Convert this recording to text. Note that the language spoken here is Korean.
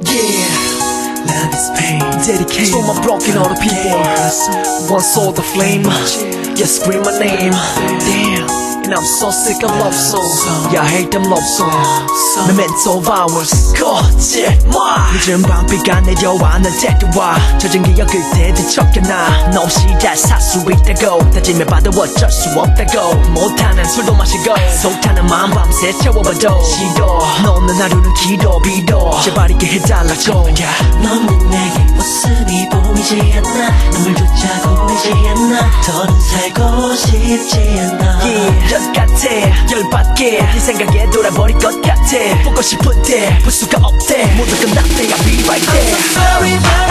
Yeah, love is pain. Dedicated to my broken hearted people. One saw the flame. Yeah, scream my name. Damn. And I'm so sick of love songs. Yeah, I hate them love songs. Memento of ours. 거짓말. 늦은 밤비가 내려와 날 데려와 젖은 기억 그때 뒤척여놔. 너 없이 잘 살 수 있다고 다짐해봐도 어쩔 수 없다고. 못하는 술도 마시고 속타는 마음 밤새 채워봐도 싫어. 너 없는 하루는 길어 빌어. 제발 있게 해달라고. 너는 내게 모습이 보이지 않나. 눈물조차 보이지 않나. 더는 살고 싶지 않아. Yeah, 열 같아 열받게 네 생각에 돌아버릴 것 같아 보고 싶은데 볼 수가 없대 모두 끝났대 I'll be right there. I'm so sorry.